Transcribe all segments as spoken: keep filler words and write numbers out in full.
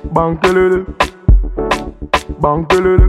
Bankelele, bankelele,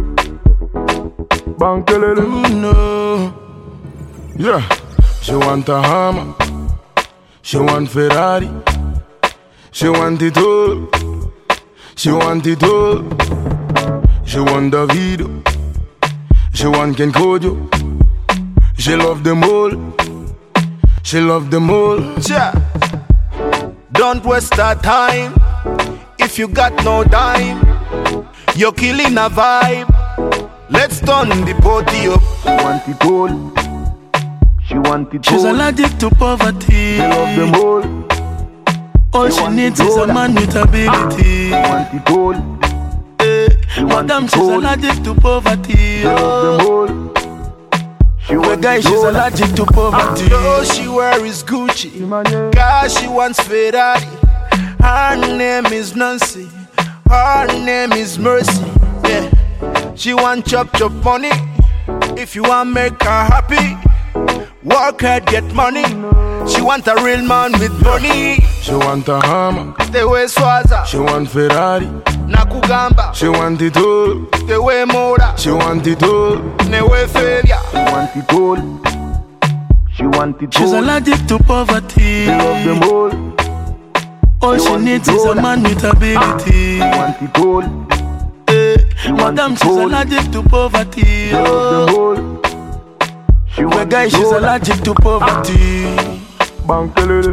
bankelele. Oh no. Yeah, she want a hammer, she want Ferrari, she want it all, she want it all. She want Davido, she want Ken Kojo, she love them all, she love them all. Yeah. Don't waste our time. If you got no dime, you're killing a vibe. Let's turn the party up. She want it all, she want it all. She's allergic to poverty. She love them all. All she, she needs is a man with ability. She want it all. Hey, madam, she's all. allergic to poverty. She love them all. She the guy, she's all. allergic to poverty. All she wear is Gucci. Car, she wants Ferrari. Her name is Nancy. Her name is Mercy. Yeah. She want chop chop money. If you want make her happy, work hard, get money. She want a real man with money. She want a hammer, the way Swaza. She want Ferrari, Nakugamba. She want it all, the way Moda. She want it all, the way failure. She want it all. She want it She's all. allergic to poverty. She love them all. All she, she needs is a man with ability. She want it all. Hey, madam, she's all. allergic to poverty. She love them all. She the guy, she's allergic to poverty. Bankelele,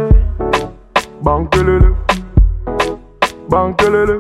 bankelele, bankelele,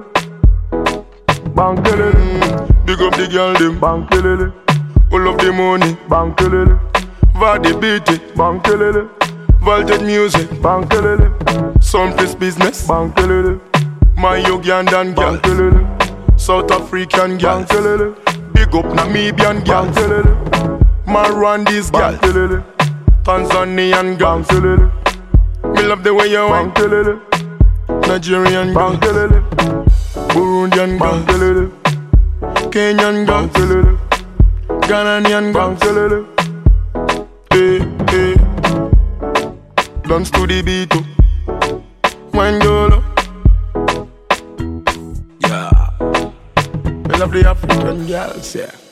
bankelele. Big up the girl them, bankelele. All of the money, bankelele. Vadi beat it, bankelele. Voltage music, bankelele. Soundless business, bankelele. My Ugandan girls, bankelele. South African girls, bankelele. Big up Namibian girls, bankelele. My Rwandese girls, bankelele. Tanzanian girls, bankelele. Me love the way you want, bankelele. Nigerian girls, bankelele. Burundian girls, bankelele. Kenyan girls, bankelele. Ghanaian girls, bankelele. Hey, hey. Dance to the beat, oh. Wine girl, oh. Yeah. I love the African girls, yeah.